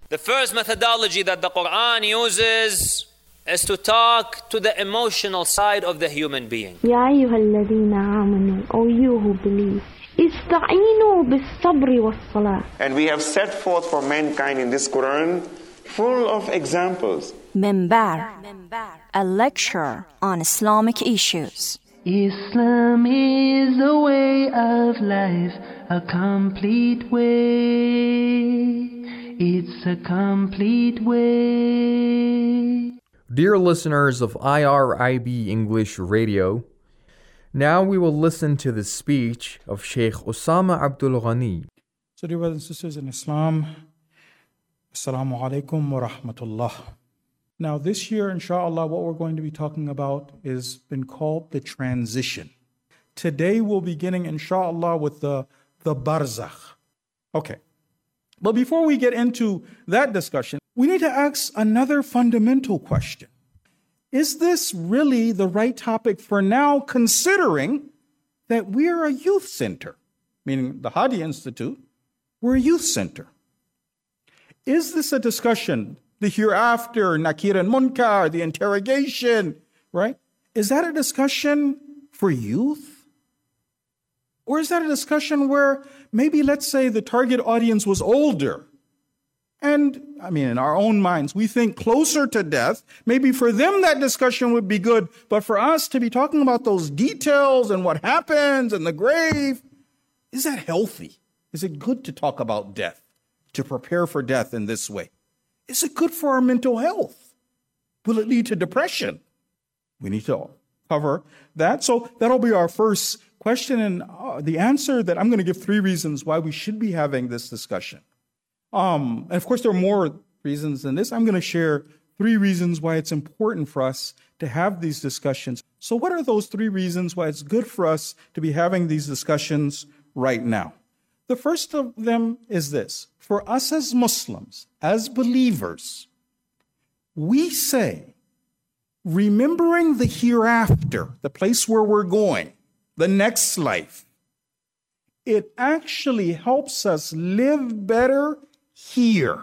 The first methodology that the Quran uses is to talk to the emotional side of the human being. يا أيها الذين آمنوا, O you who believe, استعينوا بالصبر والصلاة. And we have set forth for mankind in this Quran full of examples. Minbar, a lecture on Islamic issues. Islam is a way of life, a complete way. It's a complete way. Dear listeners of IRIB English Radio, now we will listen to the speech of Sheikh Osama Abdul Ghani. So dear brothers and sisters in Islam, Assalamu alaikum wa rahmatullah. Now this year, inshallah, what we're going to be talking about is been called the transition. Today we'll be beginning, inshallah, with the barzakh. Okay. But before we get into that discussion, we need to ask another fundamental question. Is this really the right topic for now, considering that we're a youth center? Meaning the Hadi Institute, we're a youth center. Is this a discussion, the hereafter, Nakir and Munkar, the interrogation, right? Is that a discussion for youth? Or is that a discussion where maybe, let's say, the target audience was older? And, in our own minds, we think closer to death. Maybe for them that discussion would be good. But for us to be talking about those details and what happens in the grave, is that healthy? Is it good to talk about death, to prepare for death in this way? Is it good for our mental health? Will it lead to depression? We need to cover that. So that'll be our first question, and the answer that I'm going to give 3 reasons why we should be having this discussion. And of course, there are more reasons than this. I'm going to share 3 reasons why it's important for us to have these discussions. So what are those 3 reasons why it's good for us to be having these discussions right now? The first of them is this. For us as Muslims, as believers, we say, remembering the hereafter, the place where we're going, the next life, it actually helps us live better here.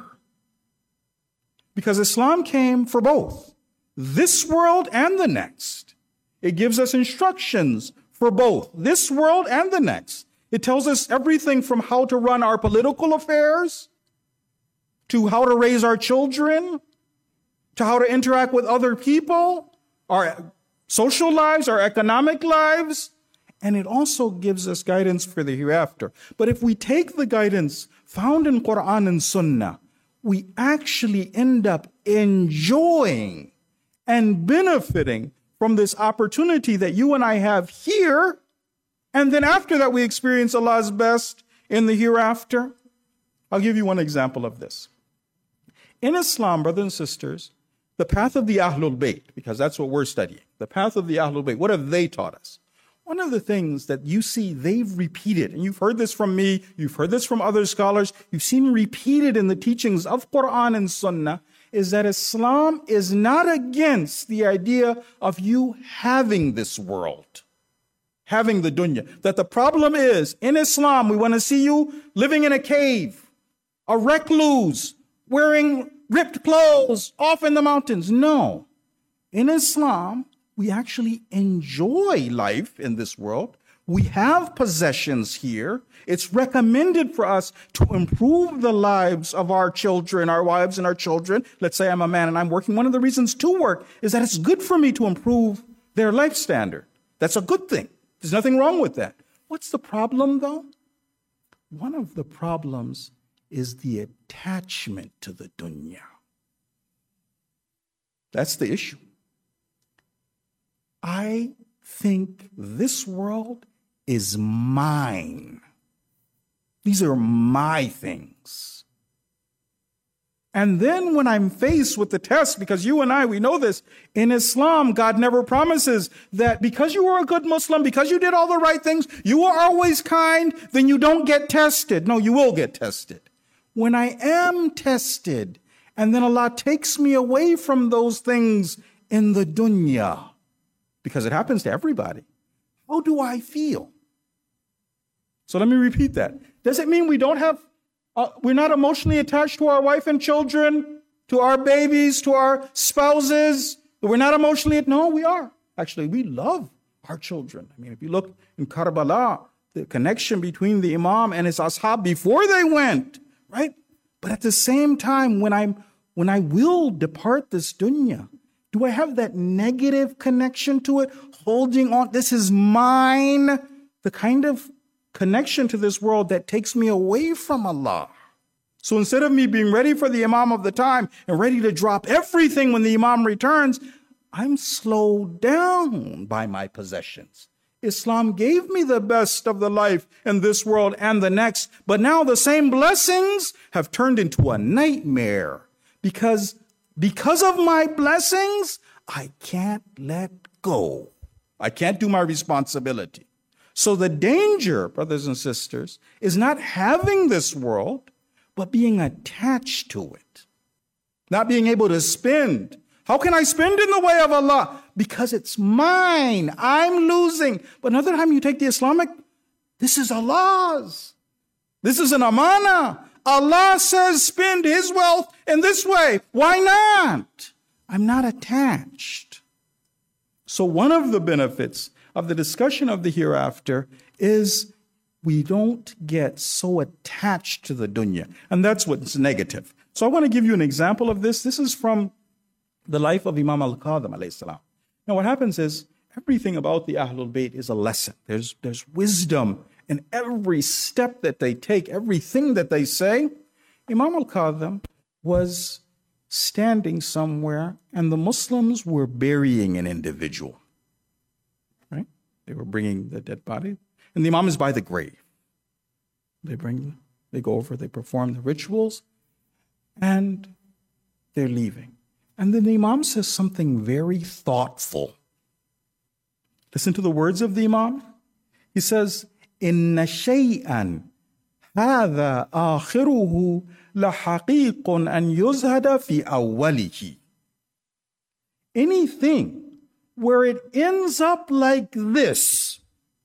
Because Islam came for both this world and the next. It gives us instructions for both this world and the next. It tells us everything from how to run our political affairs, to how to raise our children, to how to interact with other people, our social lives, our economic lives. And it also gives us guidance for the hereafter. But if we take the guidance found in Quran and Sunnah, we actually end up enjoying and benefiting from this opportunity that you and I have here. And then after that, we experience Allah's best in the hereafter. I'll give you one example of this. In Islam, brothers and sisters, the path of the Ahlul Bayt, because that's what we're studying, the path of the Ahlul Bayt, what have they taught us? One of the things that you see they've repeated, and you've heard this from me, you've heard this from other scholars, you've seen repeated in the teachings of Quran and Sunnah, is that Islam is not against the idea of you having this world, having the dunya. That the problem is, in Islam, we want to see you living in a cave, a recluse, wearing ripped clothes off in the mountains. No. In Islam, we actually enjoy life in this world. We have possessions here. It's recommended for us to improve the lives of our children, our wives and our children. Let's say I'm a man and I'm working. One of the reasons to work is that it's good for me to improve their life standard. That's a good thing. There's nothing wrong with that. What's the problem, though? One of the problems is the attachment to the dunya. That's the issue. I think this world is mine. These are my things. And then when I'm faced with the test, because you and I, we know this, in Islam, God never promises that because you are a good Muslim, because you did all the right things, you are always kind, then you don't get tested. No, you will get tested. When I am tested, and then Allah takes me away from those things in the dunya, because it happens to everybody, how do I feel? So let me repeat that. Does it mean we don't have We're not emotionally attached to our wife and children, to our babies, to our spouses. We're not emotionally, no, we are. Actually, we love our children. I mean, if you look in Karbala, the connection between the Imam and his ashab before they went, right? But at the same time, when I will depart this dunya, do I have that negative connection to it? Holding on, this is mine. The kind of connection to this world that takes me away from Allah. So instead of me being ready for the Imam of the time and ready to drop everything when the Imam returns, I'm slowed down by my possessions. Islam gave me the best of the life in this world and the next, but now the same blessings have turned into a nightmare because of my blessings, I can't let go. I can't do my responsibility. So the danger, brothers and sisters, is not having this world, but being attached to it. Not being able to spend. How can I spend in the way of Allah? Because it's mine. I'm losing. But another time you take the Islamic, this is Allah's. This is an amana. Allah says spend His wealth in this way. Why not? I'm not attached. So one of the benefits of the discussion of the hereafter is we don't get so attached to the dunya. And that's what's negative. So I want to give you an example of this. This is from the life of Imam al-Kadhim alayhi salam. Now what happens is everything about the Ahlul Bayt is a lesson. There's wisdom in every step that they take, everything that they say. Imam al-Kadhim was standing somewhere and the Muslims were burying an individual. Right? They were bringing the dead body. And the Imam is by the grave. They go over, they perform the rituals, and they're leaving. And then the Imam says something very thoughtful. Listen to the words of the Imam. He says, "Inna shay'an hadha akhiruhu lahaqiqun an yuzhada fi awwalihi." Anything where it ends up like this,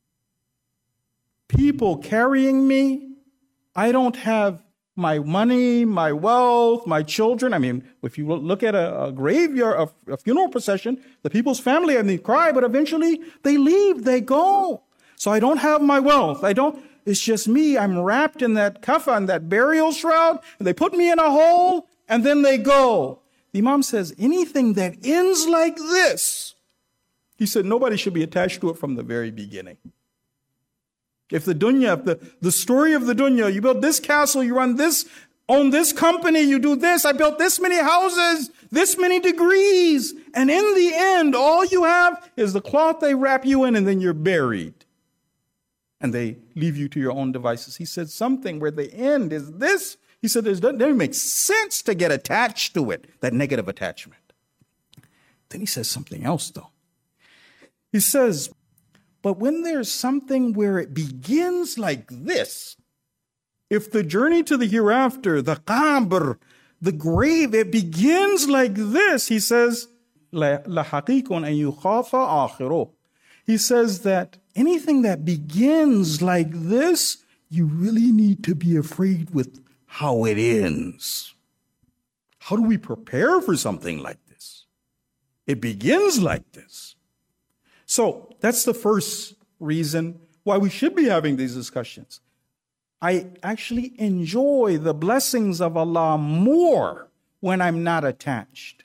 people carrying me, I don't have my money, my wealth, my children. I mean, if you look at a graveyard, a funeral procession, the people's family, and they cry, but eventually they leave, they go. So I don't have my wealth. It's just me. I'm wrapped in that kafan, that burial shroud, and they put me in a hole, and then they go. The Imam says, anything that ends like this, he said, nobody should be attached to it from the very beginning. If the dunya, if the story of the dunya, you build this castle, you run this, own this company, you do this, I built this many houses, this many degrees, and in the end, all you have is the cloth they wrap you in, and then you're buried. And they leave you to your own devices. He said something where the end is this. He said it doesn't make sense to get attached to it, that negative attachment. Then he says something else, though. He says, but when there's something where it begins like this, if the journey to the hereafter, the qabr, the grave, it begins like this, he says, لَحَقِيقٌ أَن يُخَافَ آخِرُهُ. He says that anything that begins like this, you really need to be afraid with how it ends. How do we prepare for something like this? It begins like this. So that's the first reason why we should be having these discussions. I actually enjoy the blessings of Allah more when I'm not attached.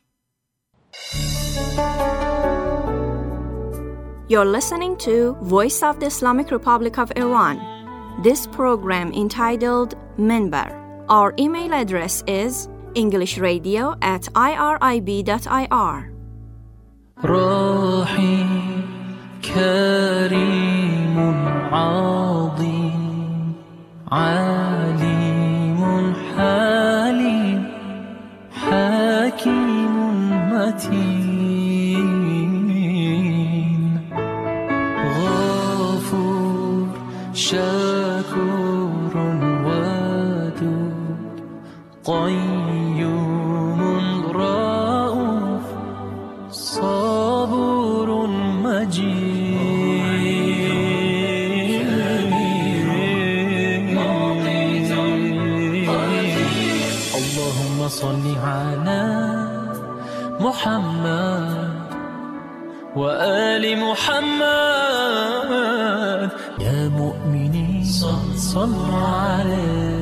You're listening to Voice of the Islamic Republic of Iran. This program entitled Minbar. Our email address is englishradio@irib.ir. كريم عظيم عليم حليم حكيم متين غفور شكور ودود قيوم رؤوف صبور مجيد على محمد وآل محمد. يا مؤمنين صلوا عليه